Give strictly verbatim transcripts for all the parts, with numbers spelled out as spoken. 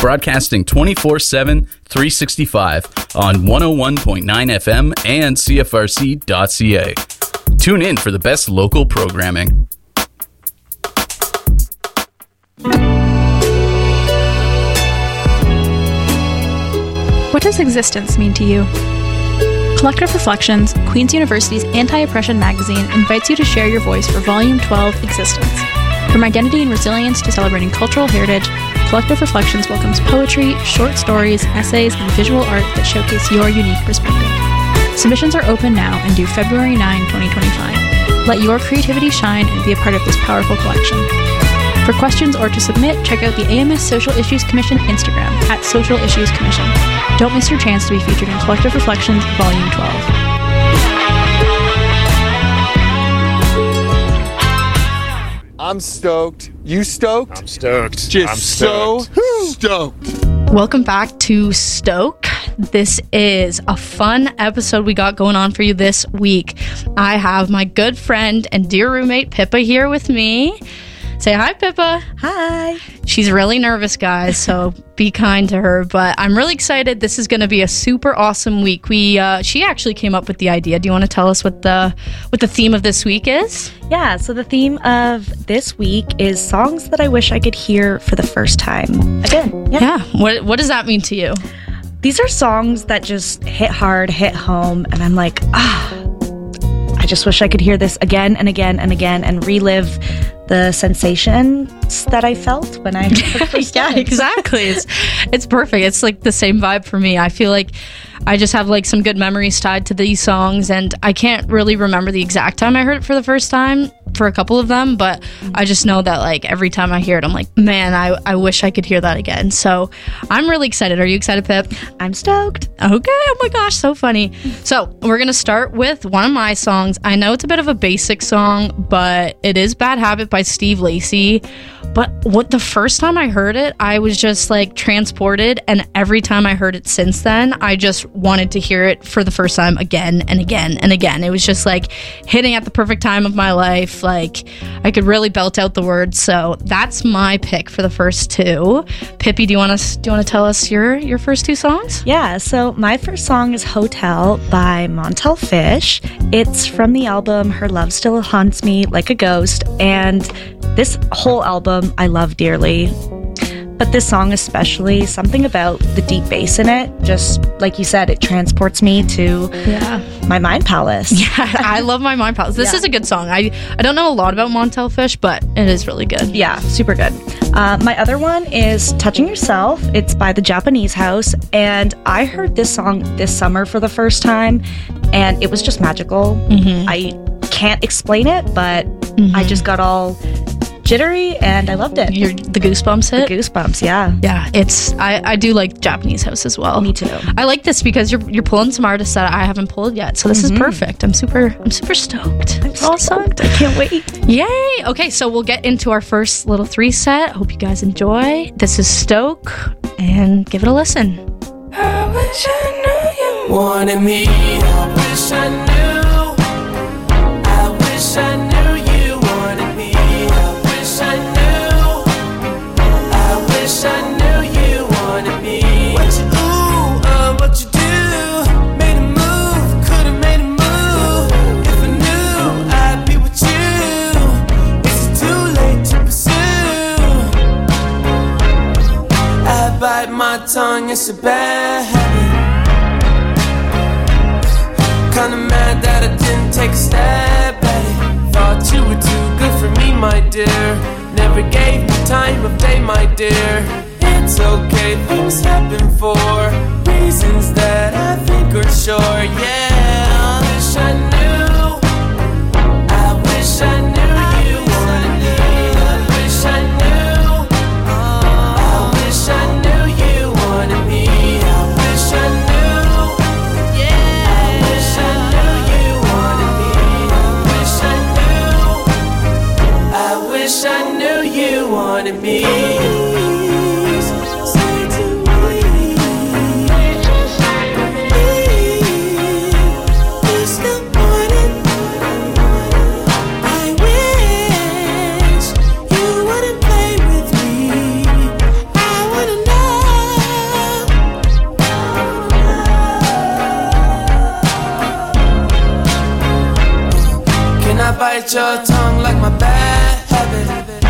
broadcasting twenty-four seven, three sixty-five on one oh one point nine F M and C F R C dot C A. Tune in for the best local programming. What does existence mean to you? Collective Reflections, Queen's University's anti-oppression magazine, invites you to share your voice for Volume twelve, Existence. From identity and resilience to celebrating cultural heritage, Collective Reflections welcomes poetry, short stories, essays, and visual art that showcase your unique perspective. Submissions are open now and due February ninth, twenty twenty-five. Let your creativity shine and be a part of this powerful collection. For questions or to submit, check out the A M S Social Issues Commission Instagram at Social Issues Commission. Don't miss your chance to be featured in Collective Reflections Volume twelve. I'm stoked. You stoked? I'm stoked. Just I'm stoked. so stoked. Welcome back to Stoke. This is a fun episode we got going on for you this week. I have my good friend and dear roommate Pippa here with me. Say hi, Pippa. Hi. She's really nervous, guys, so be kind to her. But I'm really excited. This is going to be a super awesome week. We uh, she actually came up with the idea. Do you want to tell us what the what the theme of this week is? Yeah, so the theme of this week is songs that I wish I could hear for the first time. Again, yeah. Yeah. What what does that mean to you? These are songs that just hit hard, hit home, and I'm like, ah, I just wish I could hear this again and again and again and relive the sensations that I felt when I heard it the first Yeah, time. exactly. It's it's perfect. It's like the same vibe for me. I feel like I just have like some good memories tied to these songs, and I can't really remember the exact time I heard it for the first time for a couple of them, but I just know that like every time I hear it, I'm like, man, I, I wish I could hear that again. So I'm really excited. Are you excited, Pip? I'm stoked. Okay. Oh my gosh, so funny. So we're going to start with one of my songs. I know it's a bit of a basic song, but it is Bad Habit by Steve Lacy. But what the first time I heard it, I was just like transported. And every time I heard it since then, I just wanted to hear it for the first time again and again and again. It was just like hitting at the perfect time of my life. Like I could really belt out the words. So that's my pick for the first two. Pippi, do you want to do you want to tell us your your first two songs? Yeah, so my first song is Hotel by Montel Fish. It's from the album Her Love Still Haunts Me Like a Ghost, and this whole album I love dearly. But this song especially, something about the deep bass in it, just like you said, it transports me to Yeah. my mind palace. Yeah, I love my Mind Palace. This Yeah. is a good song. I, I don't know a lot about Montel Fish, but it is really good. Yeah, super good. Uh, my other one is Touching Yourself. It's by the Japanese House, and I heard this song this summer for the first time, and it was just magical. Mm-hmm. I can't explain it, but Mm-hmm. I just got all jittery, and I loved it. You're, the Goosebumps hit? The goosebumps, yeah. Yeah, it's I, I do like Japanese House as well. Me too. I like this because you're you're pulling some artists that I haven't pulled yet, so this Mm-hmm. is perfect. I'm super I'm super stoked. I'm awesome. I can't wait. Yay! Okay, so we'll get into our first little three set. Hope you guys enjoy. This is Stoke, and give it a listen. I wish I knew you wanted me. I wish I knew. I wish I knew you wanted me. I wish I knew. I wish I knew you wanted me. What you ooh, uh, what you do? Made a move, could've made a move. If I knew, I'd be with you. Is it too late to pursue? I bite my tongue, it's a bad habit. Kinda mad that I didn't take a step at it. Thought you were too good for me, my dear. Never gave me time of day, my dear. It's okay, things happen for reasons that I think are sure. Yeah, I wish I knew. I wish I knew you wanted me. I wish I knew. I wish I knew you wanted me. I wish I knew. Yeah, I wish I knew you wanted me. I wish I knew. I wish I knew you wanted me. Say to me, bite your tongue like my bad habit.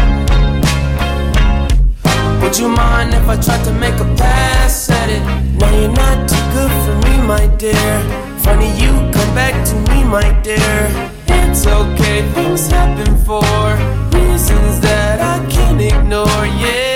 Would you mind if I tried to make a pass at it? Now you're not too good for me, my dear. Funny you come back to me, my dear. It's okay, things happen for reasons that I can't ignore, yeah.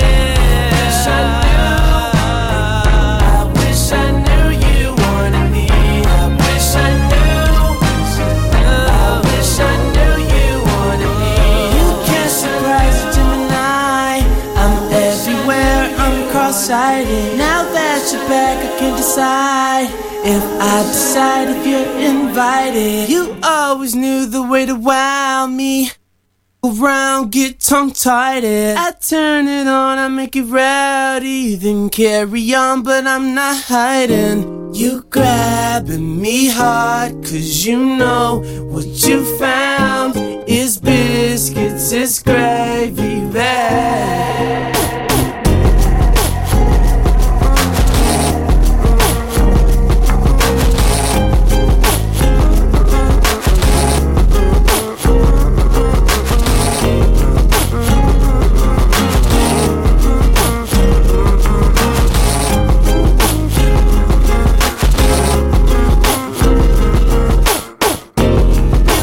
I wish I knew, I wish I knew you wanted me. I wish I knew, I wish I knew you wanted me. You can't surprise a Gemini. I'm everywhere, I'm cross-sighted. Now that you're back, I can decide if I decide if you're invited. You always knew the way to wow me. Around, get tongue-tied. I turn it on, I make it rowdy. Then carry on, but I'm not hiding. You grabbing me hard, cause you know what you found is biscuits, it's gravy bag.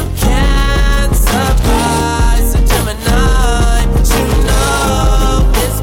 Can't surprise a Gemini, but you know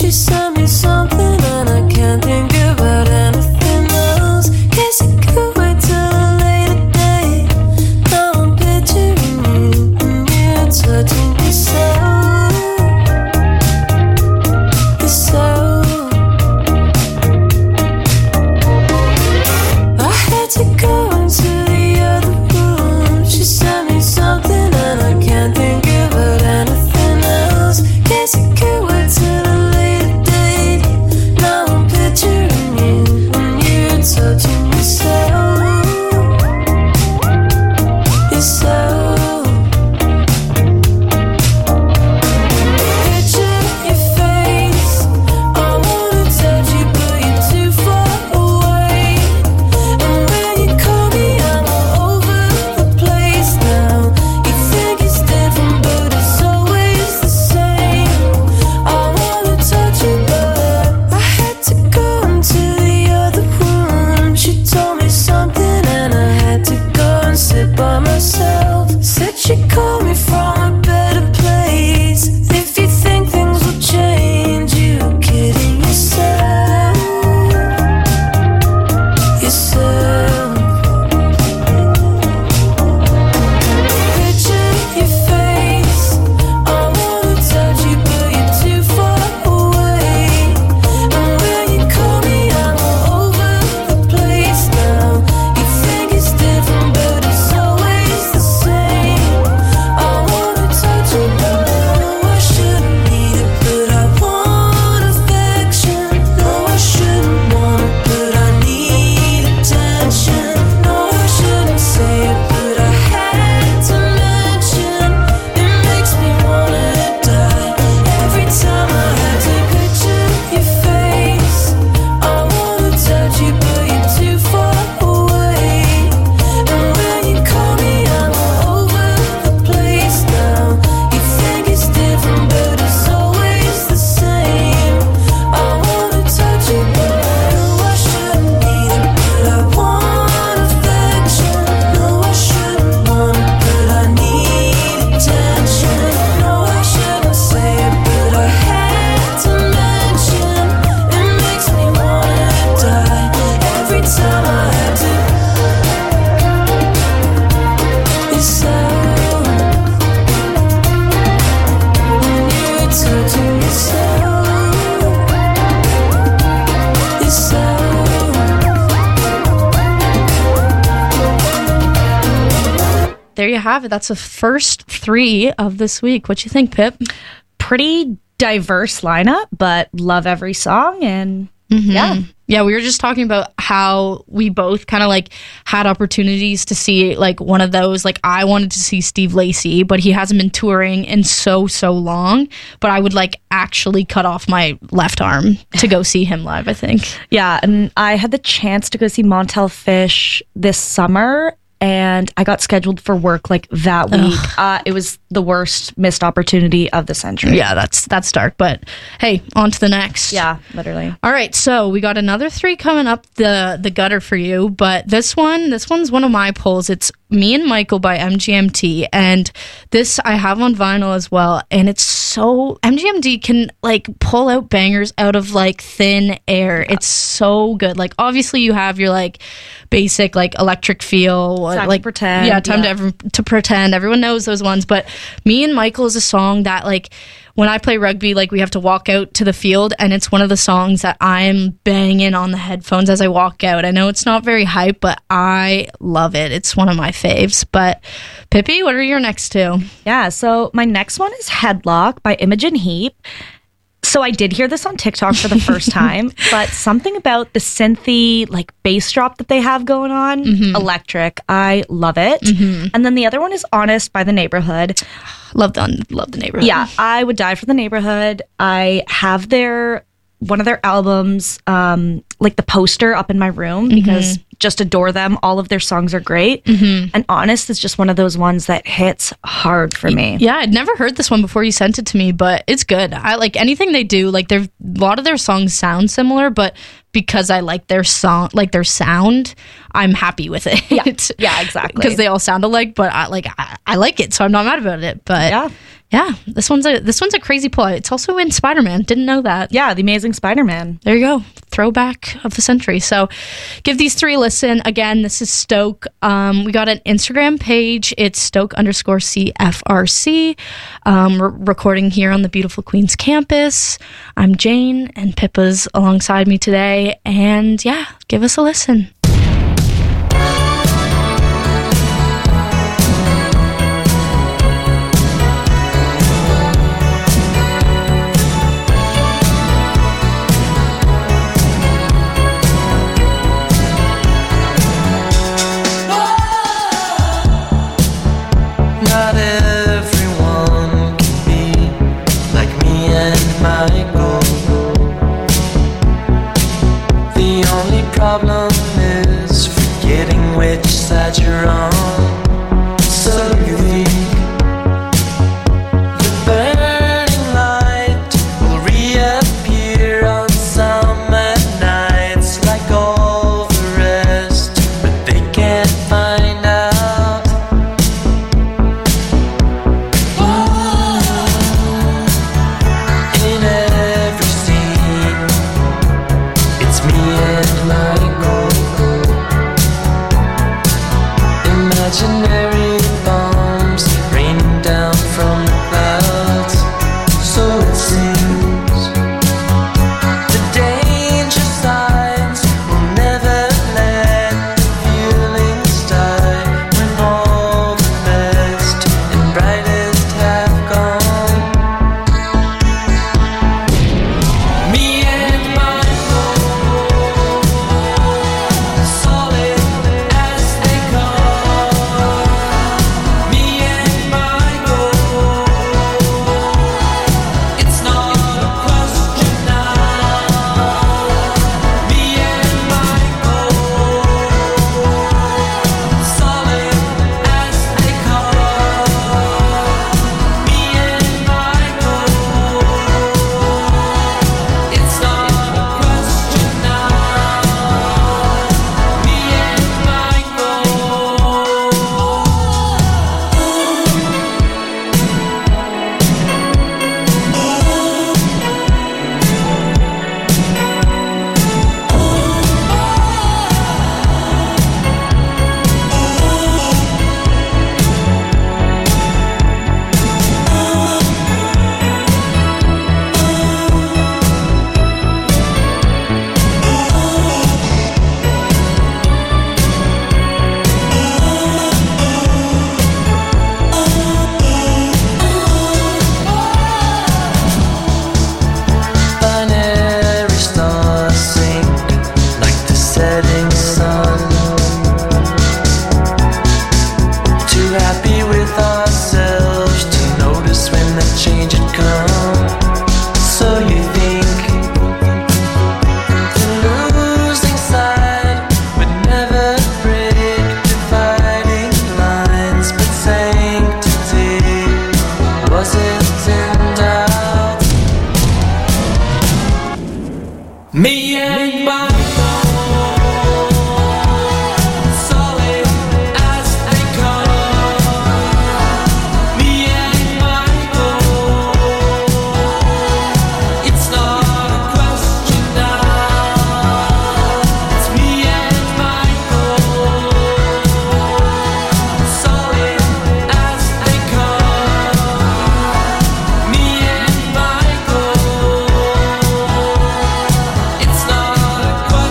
She sent me something and I can't think about anything else. Guess I could wait till a later day. Now I'm picturing you and you're touching me so. So I had to go into the other room. She sent me something and I can't think about anything else. Guess I could wait till a later date. Now I'm picturing you and you're touching me so. You're so. By myself, said she called me from a better place. If you think things will change, you're kidding yourself. Yourself. Picture your face. I wanna touch you, but you're too far away. And when you call me, I'm all over the place now. You think it's different, but it's There you have it. That's the first three of this week. What you think, Pip? Pretty diverse lineup, but love every song. And mm-hmm. yeah. Yeah, we were just talking about how we both kind of like had opportunities to see like one of those. Like I wanted to see Steve Lacy, but he hasn't been touring in so, so long. But I would like actually cut off my left arm to go see him live, I think. Yeah, and I had the chance to go see Montel Fish this summer. And I got scheduled for work like that week. Uh, it was the worst missed opportunity of the century. Yeah, that's that's dark. But hey, on to the next. Yeah, literally. All right, so we got another three coming up the the gutter for you. But this one, this one's one of my pulls. It's Me and Michael by M G M T, and this I have on vinyl as well. And it's so M G M T can like pull out bangers out of like thin air. It's so good. Like obviously you have your like basic like Electric Feel. Time like to Pretend. Yeah, Time yeah. to ever, to Pretend. Everyone knows those ones. But Me and Michael is a song that like when I play rugby, like we have to walk out to the field, and it's one of the songs that I'm banging on the headphones as I walk out. I know it's not very hype, but I love it. It's one of my faves. But Pippi, what are your next two? Yeah, so my next one is Headlock by Imogen Heap. So I did hear this on TikTok for the first time, but something about the synthy like bass drop that they have going on, mm-hmm. electric. I love it. Mm-hmm. And then the other one is Honest by The Neighborhood. Love the love the Neighborhood. Yeah, I would die for The Neighborhood. I have their one of their albums, um, like the poster up in my room, because mm-hmm. just adore them. All of their songs are great. Mm-hmm. And Honest is just one of those ones that hits hard for me. Yeah, I'd never heard this one before you sent it to me, but it's good. I like anything they do. Like, they're, a lot of their songs sound similar, but because I like their song, like their sound, I'm happy with it. Yeah, yeah, exactly. Because they all sound alike, but I like I, I like it, so I'm not mad about it. But yeah. Yeah, this one's a this one's a crazy pull. It's also in Spider-Man. Didn't know that. Yeah, The Amazing Spider-Man. There you go. Throwback of the century. So give these three a listen. Again, this is Stoke. Um, we got an Instagram page. It's Stoke underscore C F R C. Um, we're recording here on the beautiful Queens campus. I'm Jane, and Pippa's alongside me today. And yeah, give us a listen. Not everyone can be like me and my goal. The only problem is forgetting which side you're on. So you think the burning light will reappear on summer nights like all the rest, but they can't find out. In every scene, it's me and my goal. Imaginary bombs raining down from the clouds. So it seems the danger signs will never let the feelings die when all the best and brightest have gone. Me and my goal, solid as they come. Me and my goal, it's not a question now. Me and my goal, solid as they come. Me and my goal, it's not a question now. Me and my goal. Binary stars sink like the setting sun. Too happy with ourselves to notice when the change had come. So you think the losing side would never break dividing lines, but sanctity was it in doubt? Me and my goal, solid as they come. Me and my goal, it's not a question now. It's me and my goal, solid as they come. Me and my goal, it's not a question.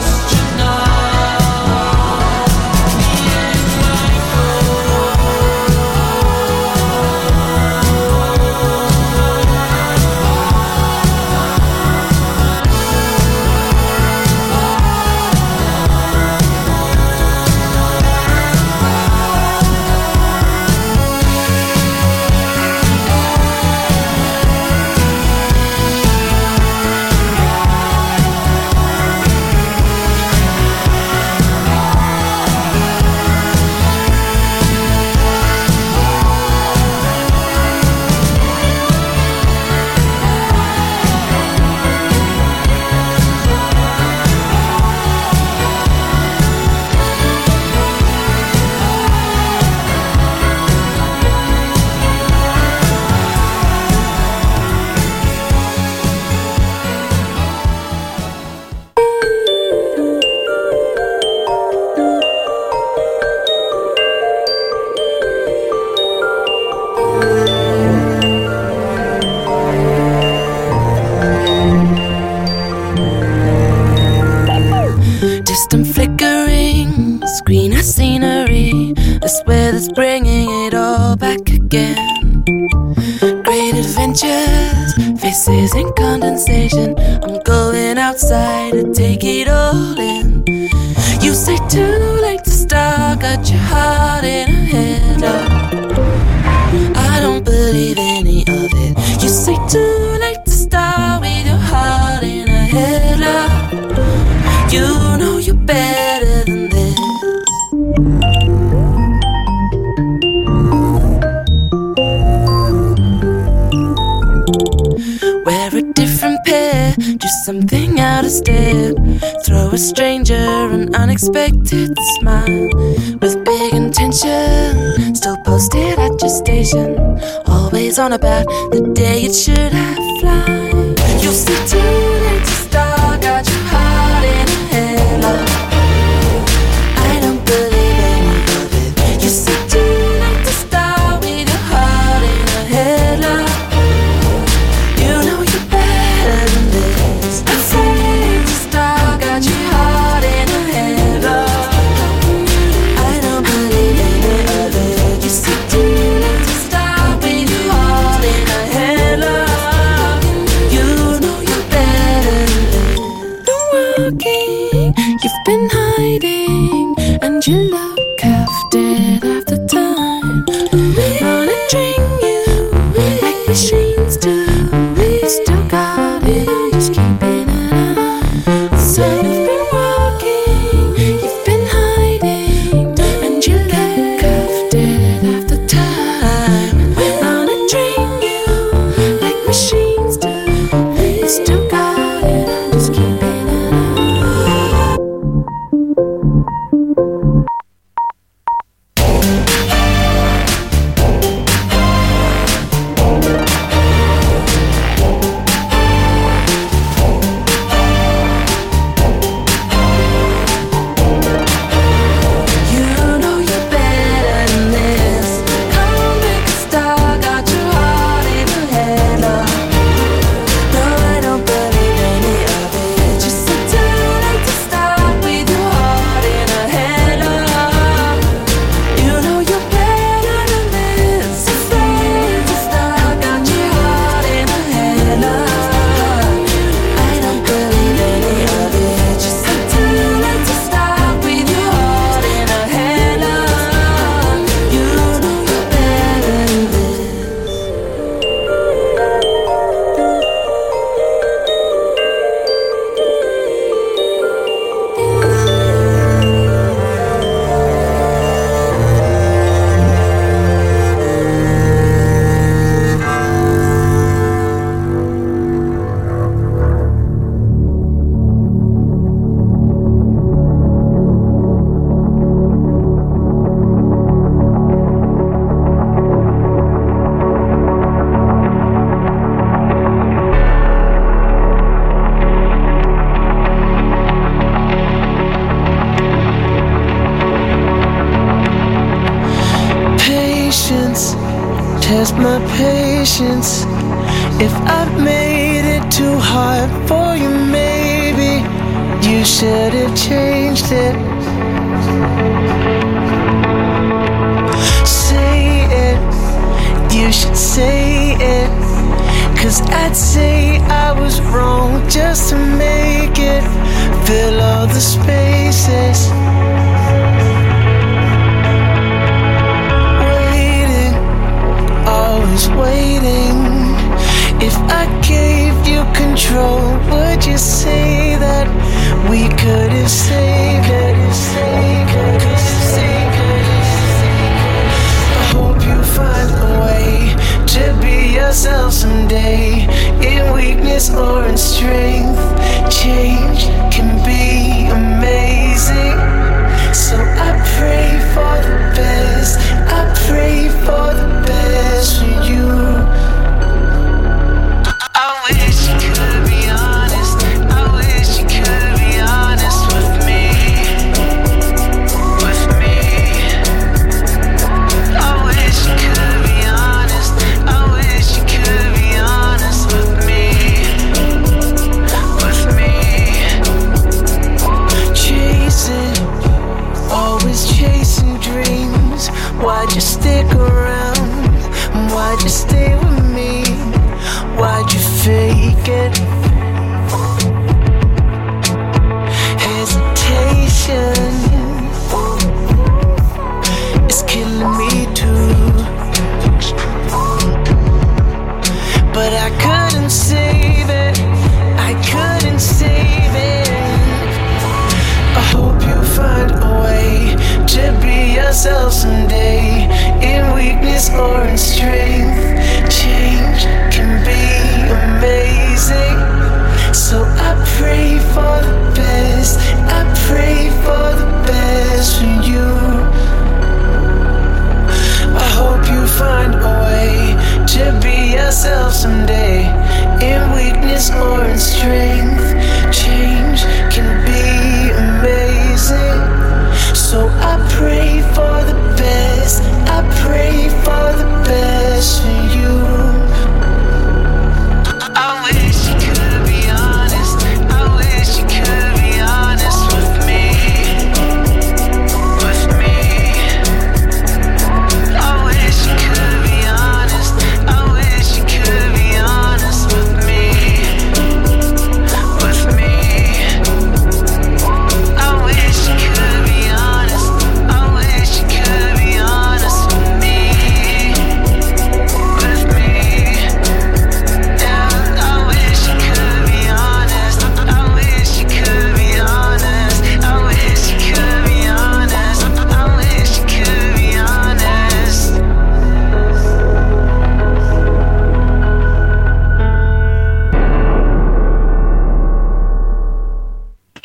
is bringing it all back again. Great adventures, faces in condensation. I'm going outside to take it all in. You say too late to start, got your heart in a headlock. I don't believe any of it. You say too late to start with your heart in a headlock. You know you're better than this. Wear a different pair, do something out of step. Throw a stranger an unexpected smile. With big intention, still posted at your station. Always on about the day it should have fly. You say too late to start, got your heart in a headlock. I don't believe any of it. You say too late to start with your heart in a headlock. You know you're better than this. I say to start, got your heart in a headlock. I don't believe any of it. You say too late to start with your heart in a headlock. You know you're better than this. Been working, you've been hiding, and you look half dead half the time. Wanna drain you like machines do. You still got it, I'm just keeping an eye. So you've been working, you've been hiding, and you look half dead half the time. Wanna drain you like machines do. You still got it, I'm just keeping an eye. You know you're better than this. Come make a star, got your heart in a headlock. No, I don't believe any of it. Just say too late to start with your heart in a headlock. You know you're better than this. Afraid to start, got your heart in a headlock. I don't believe any of it. Just say too late to start with your heart in a headlock. You know you're better than this. Patience, test my patience. If I've made it too hard for you, maybe you should have changed it. Say it, you should say it. Cause I'd say I was wrong just to make it fill all the spaces. Waiting, always waiting. If I gave you control, would you say that we could have saved it? I hope you find a way to be yourself someday. In weakness or in strength, change can be amazing. So I pray for the best. I pray for the best for you. I wish you could be honest. I wish you could be honest with me.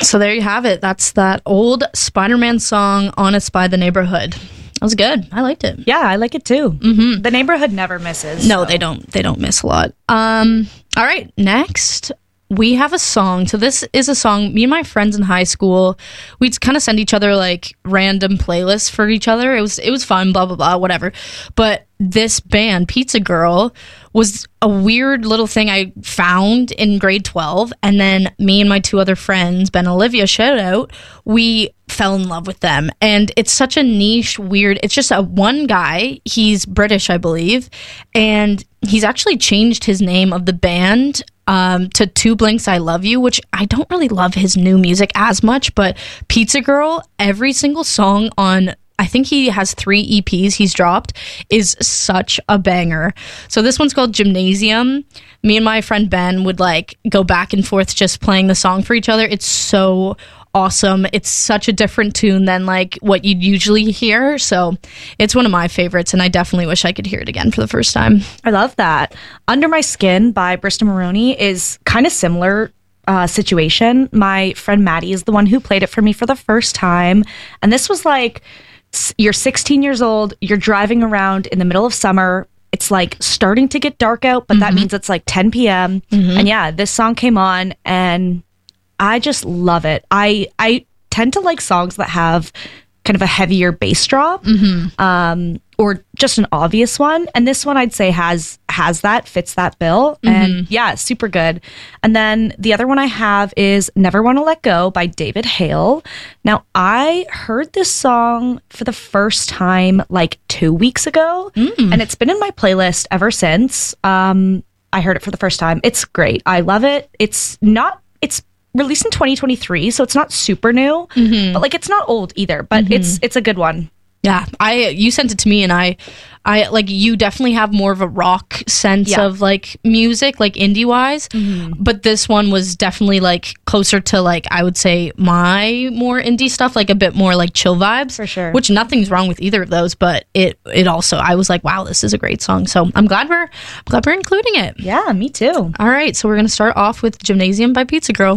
So there you have it. That's that old Spider-Man song, Honest by the Neighborhood. That was good. I liked it. Yeah, I like it too. Mm-hmm. The Neighborhood never misses. No, so. they don't. They don't miss a lot. Um, all right, next we have a song. So this is a song, me and my friends in high school, we'd kind of send each other like random playlists for each other. It was it was fun, blah, blah, blah, whatever. But this band, Pizza Girl, was a weird little thing I found in grade twelve. And then me and my two other friends, Ben and Olivia, shout out, we fell in love with them. And it's such a niche, weird, it's just a one guy. He's British, I believe. And he's actually changed his name of the band um, to Two Blinks I Love You, which I don't really love his new music as much, but Pizza Girl, every single song on, I think he has three E Ps he's dropped, is such a banger. So this one's called Gymnasium. Me and my friend Ben would like go back and forth just playing the song for each other. It's so awesome. It's such a different tune than like what you'd usually hear. So it's one of my favorites, and I definitely wish I could hear it again for the first time. I love that. Under My Skin by Bristol Maroney is kind of similar uh, situation. My friend Maddie is the one who played it for me for the first time. And this was like, you're sixteen years old, you're driving around in the middle of summer. It's like starting to get dark out, but mm-hmm. that means it's like ten p.m. Mm-hmm. And yeah, this song came on and I just love it. I I tend to like songs that have kind of a heavier bass drop, mm-hmm. um, or just an obvious one. And this one I'd say has has that, fits that bill. Mm-hmm. And yeah, super good. And then the other one I have is Never Wanna Let Go by David Hale. Now, I heard this song for the first time like two weeks ago, mm. and it's been in my playlist ever since. Um, I heard it for the first time. It's great. I love it. It's not, it's released in twenty twenty-three, so it's not super new, mm-hmm. but like it's not old either, but mm-hmm. it's it's a good one. Yeah, I you sent it to me, and I I like you definitely have more of a rock sense yeah. of like music, like indie wise, mm-hmm. but this one was definitely like closer to like I would say my more indie stuff, like a bit more like chill vibes for sure. Which nothing's wrong with either of those, but it it also I was like, wow, this is a great song. So I'm glad we're I'm glad we're including it. Yeah, me too. All right, so we're gonna start off with Gymnasium by Pizza Girl.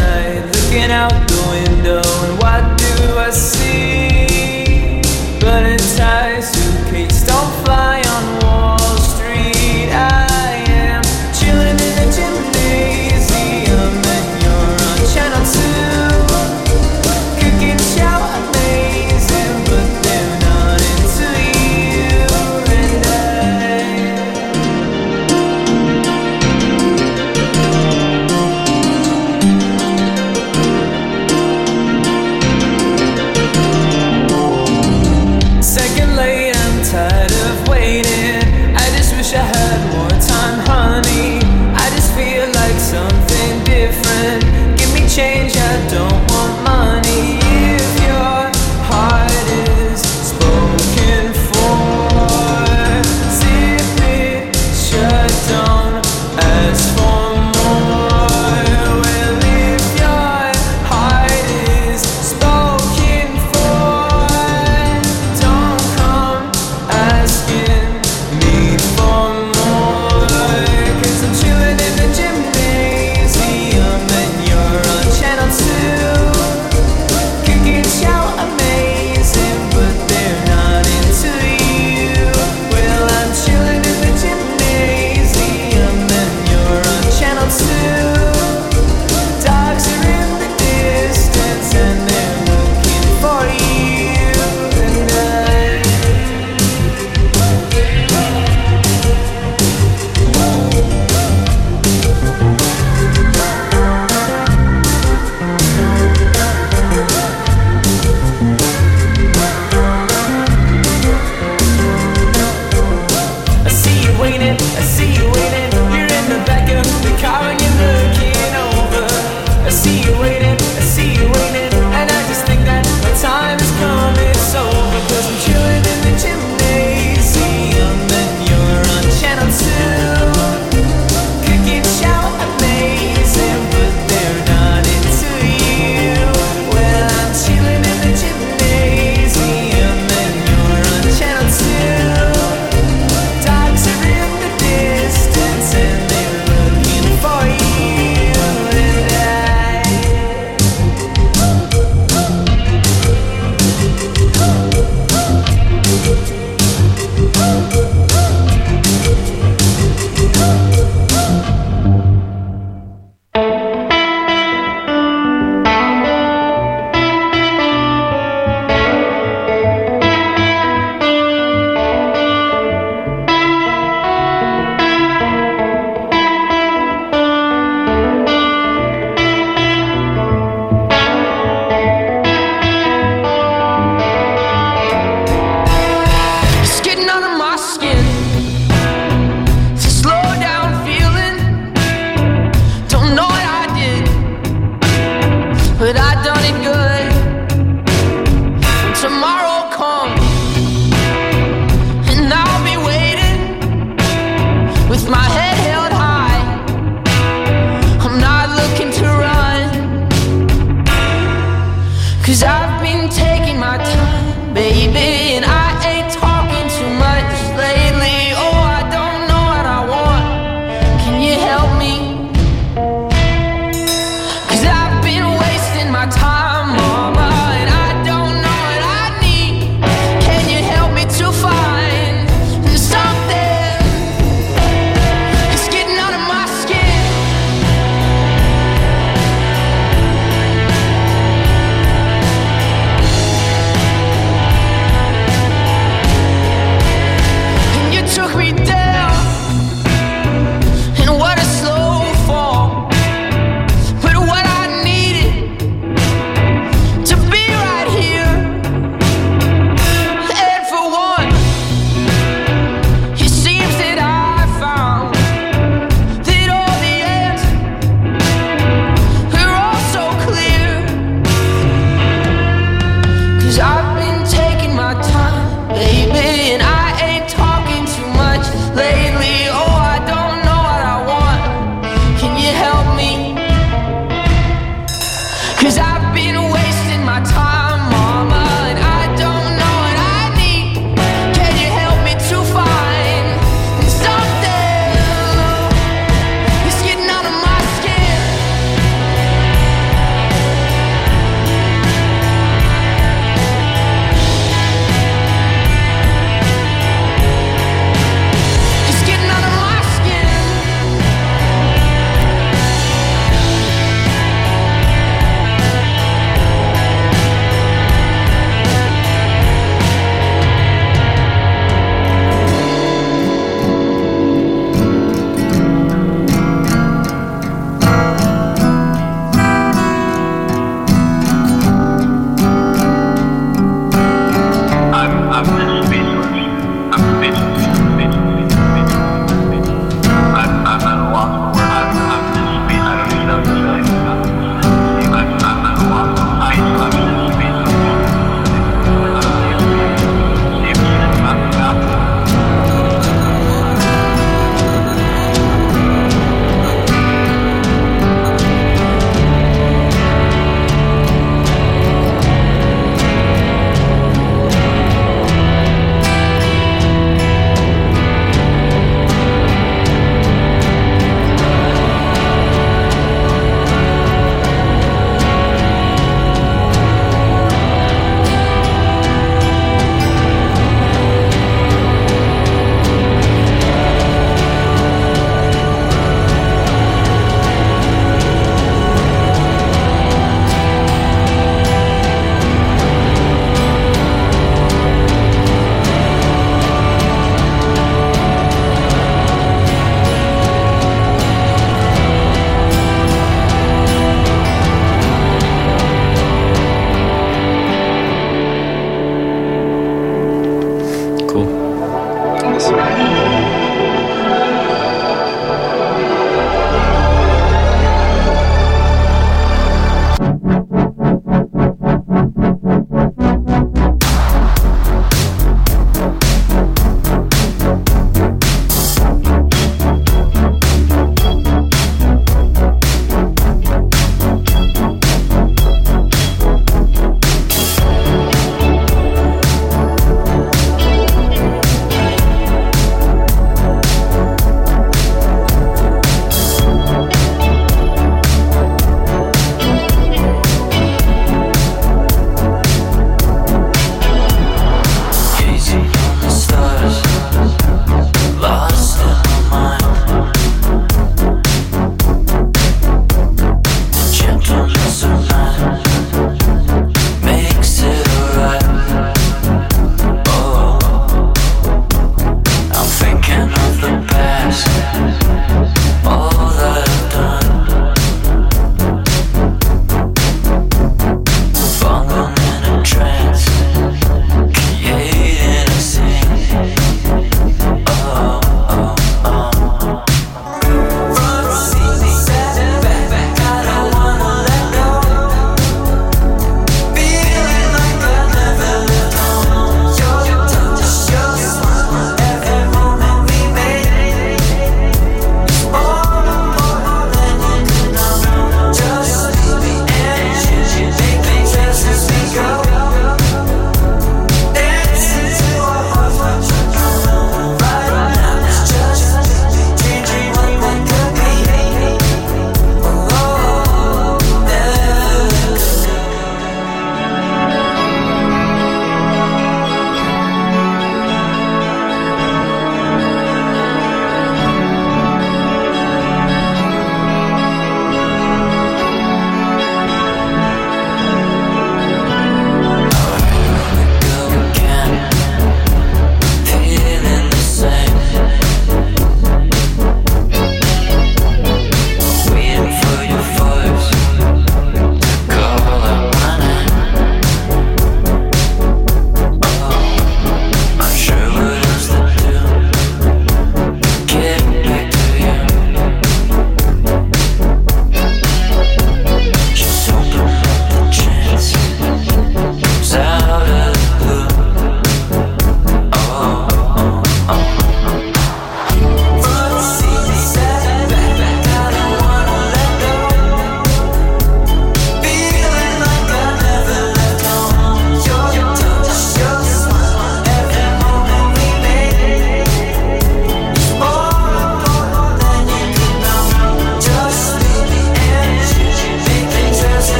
Out the window, and what do I see but Cool. Awesome.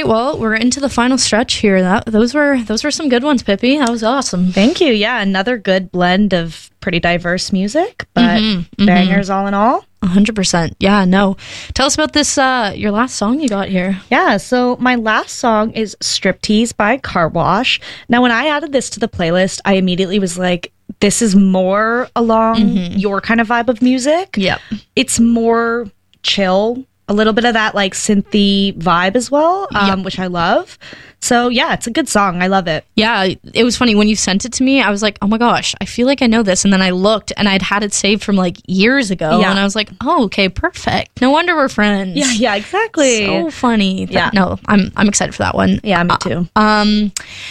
right, well, we're into the final stretch here. That those were those were some good ones, Pippi. That was awesome. Thank you. Yeah, another good blend of pretty diverse music, but Mhm, mhm. bangers all in all. one hundred percent. Yeah, no. Tell us about this, uh, your last song you got here. Yeah, so my last song is Striptease by Car Wash. Now, when I added this to the playlist, I immediately was like, this is more along Mhm. your kind of vibe of music. Yep. It's more chill, a little bit of that like synthy vibe as well, um, which I love. So yeah, it's a good song. I love it. Yeah, it was funny when you sent it to me. I was like, "Oh my gosh, I feel like I know this." And then I looked, and I'd had it saved from like years ago, Yeah. and I was like, "Oh, okay, perfect. No wonder we're friends." Yeah, yeah, exactly. So funny. That- Yeah. No, I'm I'm excited for that one. Yeah, me too. Um,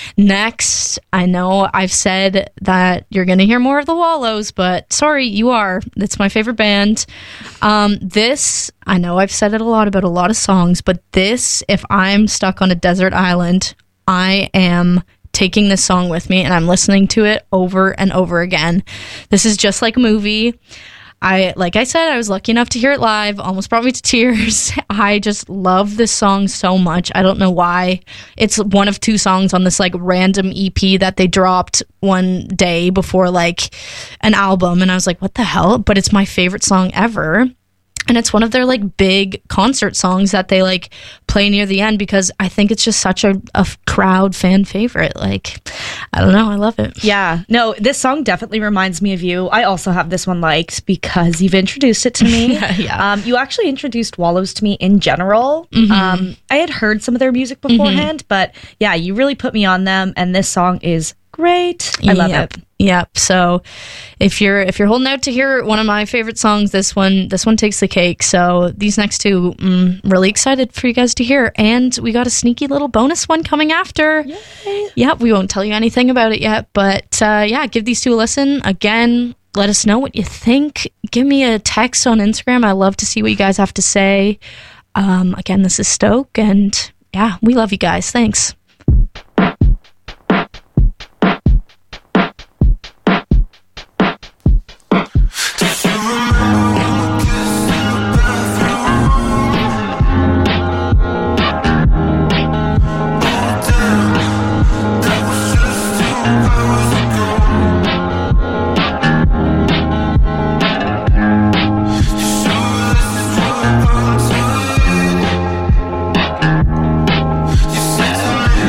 next, I know I've said that you're going to hear more of the Wallows, but sorry, you are. It's my favorite band. Um, this, I know I've said it a lot about a lot of songs, but this, if I'm stuck on a desert island, I am taking this song with me and I'm listening to it over and over again. This is just like a movie. I, like I said, I was lucky enough to hear it live, almost brought me to tears. I just love this song so much. I don't know why. It's one of two songs on this like random E P that they dropped one day before like an album. And I was like, what the hell? But it's my favorite song ever. And it's one of their like big concert songs that they like play near the end because I think it's just such a, a crowd fan favorite. Like, I don't know. I love it. Yeah. No, this song definitely reminds me of you. I also have this one liked because you've introduced it to me. Yeah. Um, you actually introduced Wallows to me in general. Mhm. Um, I had heard some of their music beforehand, but yeah, you really put me on them. And this song is great. I love Yep. it. Yep. So if you're if you're holding out to hear one of my favorite songs, this one this one takes the cake. So these next two, mm, really excited for you guys to hear. And we got a sneaky little bonus one coming after. Yay. Yep. We won't tell you anything about it yet, but uh, yeah, give these two a listen. Again, let us know what you think. Give me a text on Instagram. I love to see what you guys have to say. Um, again, this is Stoke, and yeah, we love you guys. Thanks. You said to me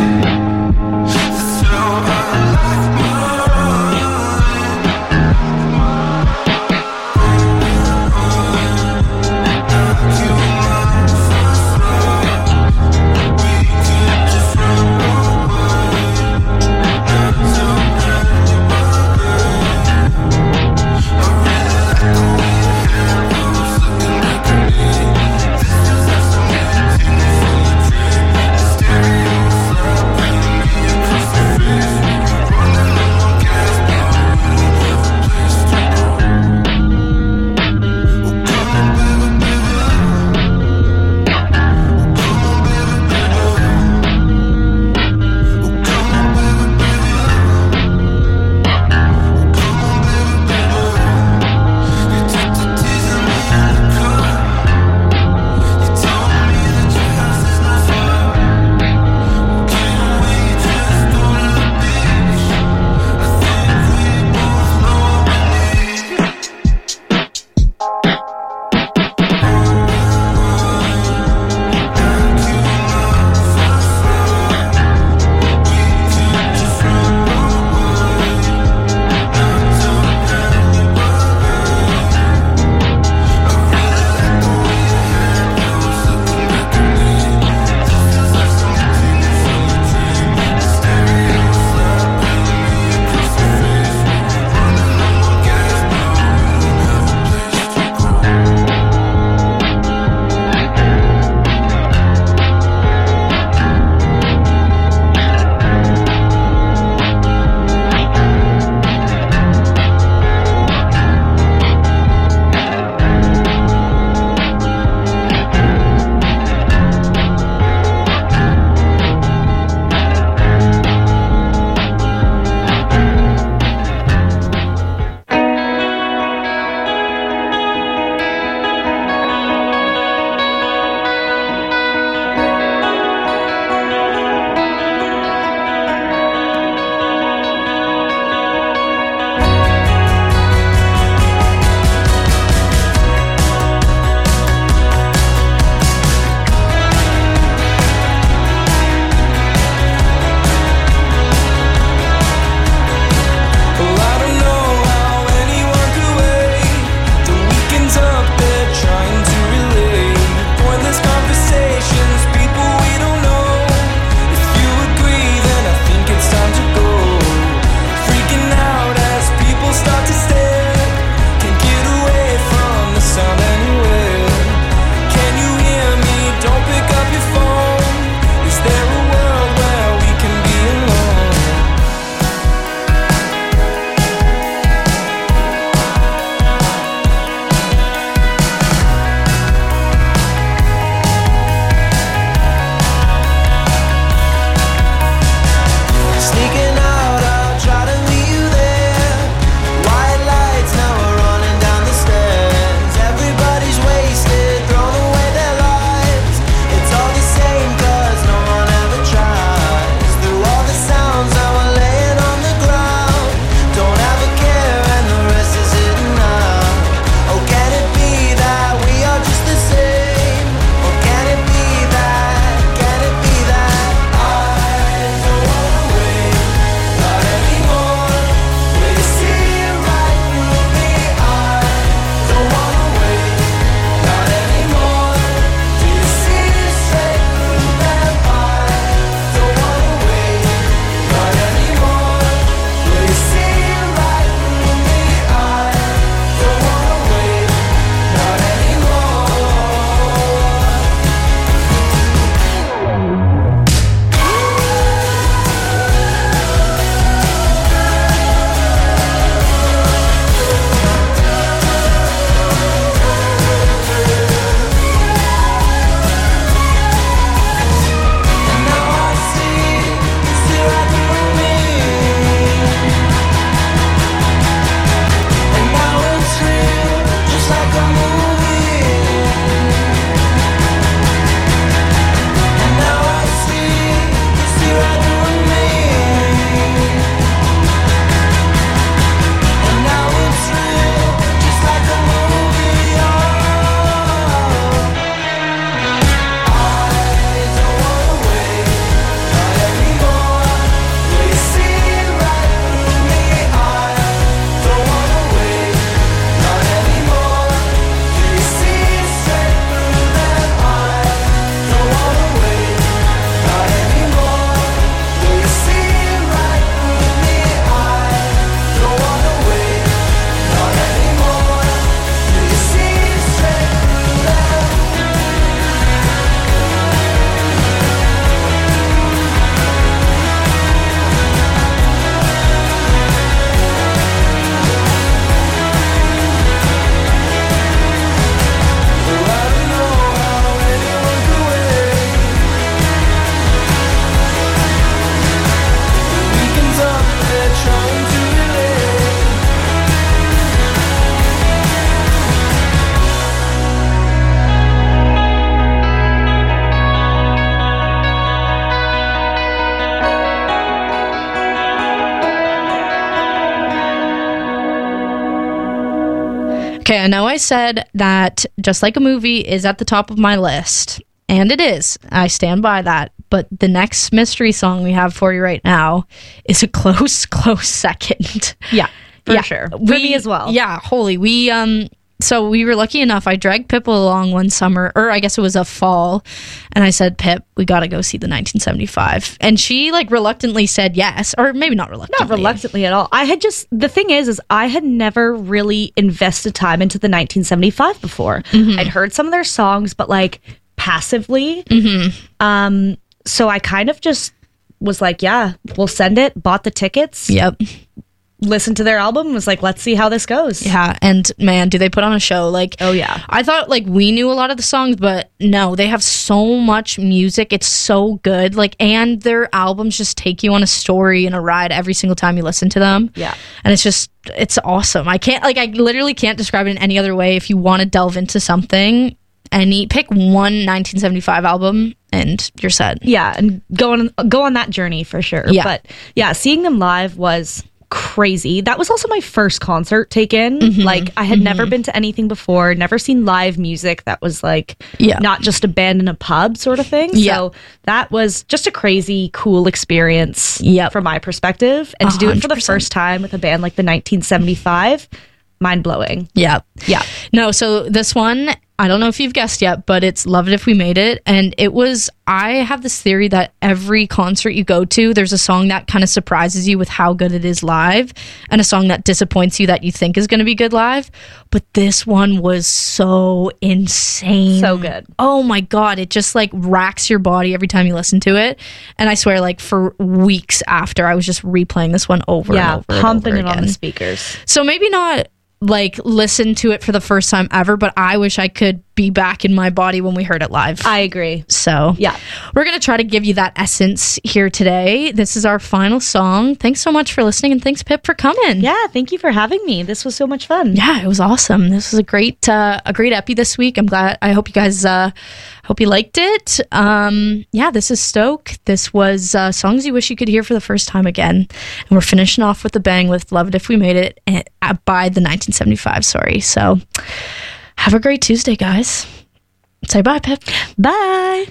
Okay, I know I said that Just Like a Movie is at the top of my list, and it is. I stand by that. But the next mystery song we have for you right now is a close, close second. Yeah, for yeah, sure. For we, me as well. Yeah, holy. We, um, so we were lucky enough. I dragged Pip along one summer, or I guess it was a fall, and I said, Pip, we got to go see the nineteen seventy-five. And she, like, reluctantly said yes, or maybe not reluctantly. Not reluctantly at all. I had just, the thing is, is I had never really invested time into the nineteen seventy-five before. Mm-hmm. I'd heard some of their songs, but, like, passively. Mm-hmm. Um, so I kind of just was like, yeah, we'll send it, bought the tickets. Yep. Listened to their album, was like, let's see how this goes. Yeah, and man, do they put on a show. Like, oh yeah. I thought, like, we knew a lot of the songs, but no, they have so much music. It's so good. Like, and their albums just take you on a story and a ride every single time you listen to them. Yeah. And it's just, it's awesome. I can't, like, I literally can't describe it in any other way. If you want to delve into something, any, pick one nineteen seventy-five album and you're set. Yeah, and go on, go on that journey for sure. Yeah. But yeah, seeing them live was crazy. That was also my first concert taken. Mm-hmm. Like, I had mm-hmm. never been to anything before, never seen live music that was like yeah. not just a band in a pub sort of thing. Yeah. So that was just a crazy cool experience yep. from my perspective. And to do it for the first time with a band like the nineteen seventy-five, mind blowing. Yeah. Yeah. No, so this one, I don't know if you've guessed yet, but it's Love It If We Made It. And it was, I have this theory that every concert you go to, there's a song that kind of surprises you with how good it is live, and a song that disappoints you that you think is going to be good live. But this one was so insane. So good. Oh my God. It just like racks your body every time you listen to it. And I swear, like, for weeks after, I was just replaying this one over yeah, and over pumping and over it again. on the speakers. So maybe not like listen to it for the first time ever, but I wish I could be back in my body when we heard it live. I agree. So yeah, we're going to try to give you that essence here today. This is our final song. Thanks so much for listening, and thanks, Pip, for coming. Yeah, thank you for having me. This was so much fun. Yeah, it was awesome. This was a great uh, a great epi this week. I'm glad. I hope you guys uh, hope you liked it. Um, yeah, this is Stoke. This was uh, songs you wish you could hear for the first time again, and we're finishing off with a bang with Love It If We Made It uh, by the nineteen seventy-five. Sorry. So have a great Tuesday, guys. Say bye, Pip. Bye.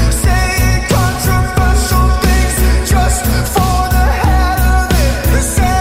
Controversial things just for the hell of it.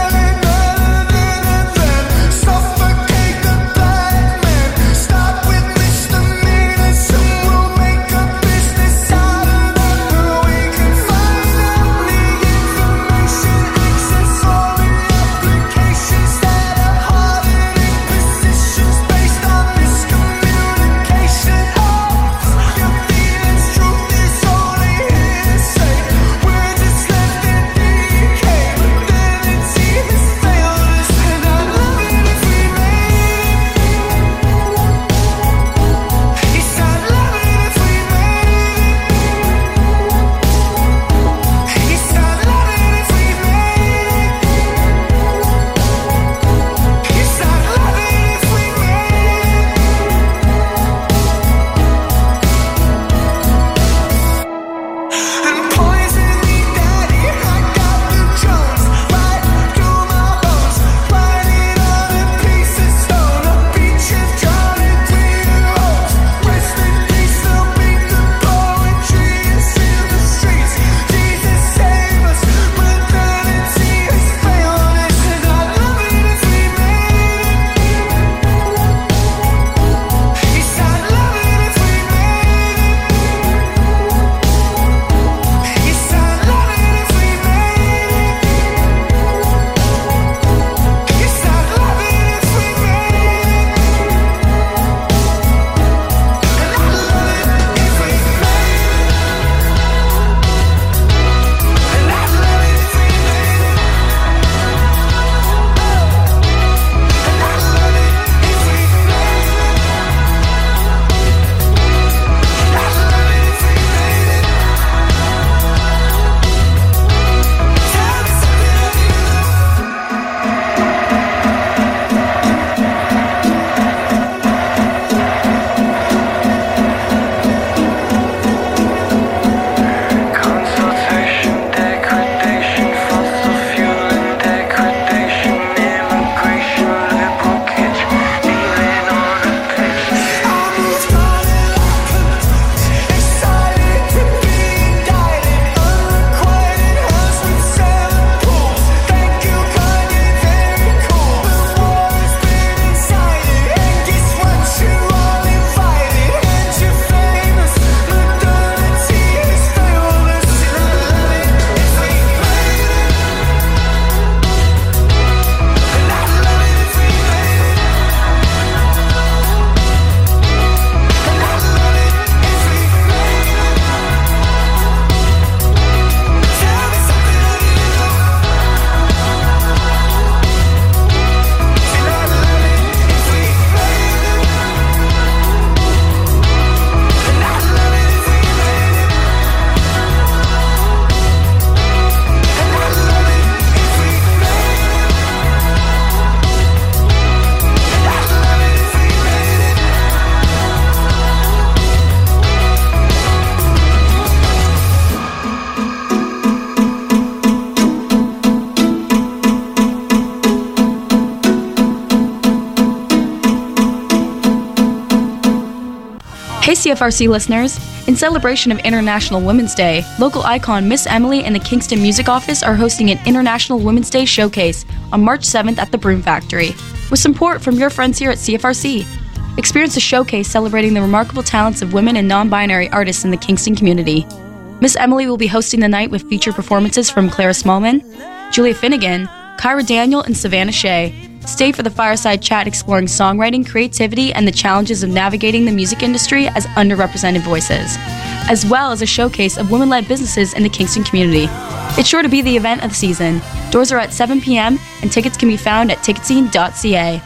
C F R C listeners. In celebration of International Women's Day, local icon Miss Emily and the Kingston Music Office are hosting an International Women's Day showcase on March seventh at the Broom Factory, with support from your friends here at C F R C. Experience a showcase celebrating the remarkable talents of women and non-binary artists in the Kingston community. Miss Emily will be hosting the night with featured performances from Clara Smallman, Julia Finnegan, Kyra Daniel, and Savannah Shea. Stay for the fireside chat exploring songwriting, creativity, and the challenges of navigating the music industry as underrepresented voices, as well as a showcase of women-led businesses in the Kingston community. It's sure to be the event of the season. Doors are at seven p.m. and tickets can be found at ticket scene dot c a.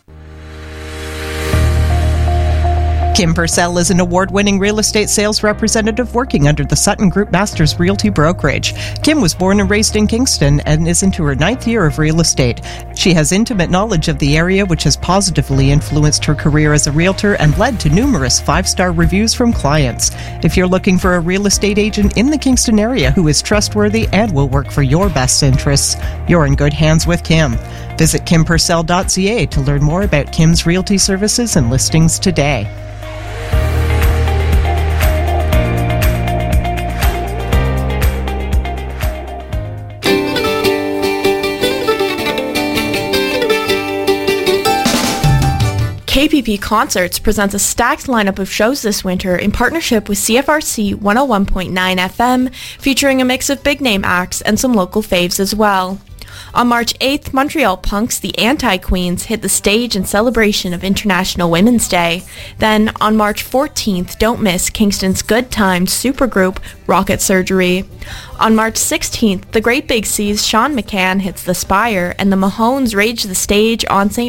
Kim Purcell is an award-winning real estate sales representative working under the Sutton Group Masters Realty Brokerage. Kim was born and raised in Kingston and is into her ninth year of real estate. She has intimate knowledge of the area, which has positively influenced her career as a realtor and led to numerous five-star reviews from clients. If you're looking for a real estate agent in the Kingston area who is trustworthy and will work for your best interests, you're in good hands with Kim. Visit kim purcell dot c a to learn more about Kim's realty services and listings today. K P P Concerts presents a stacked lineup of shows this winter in partnership with C F R C one oh one point nine F M, featuring a mix of big-name acts and some local faves as well. On March eighth, Montreal punks The Anti-Queens hit the stage in celebration of International Women's Day. Then, on March fourteenth, don't miss Kingston's good timed supergroup Rocket Surgery. On March sixteenth, the Great Big C's Sean McCann hits the Spire, and the Mahones rage the stage on Saint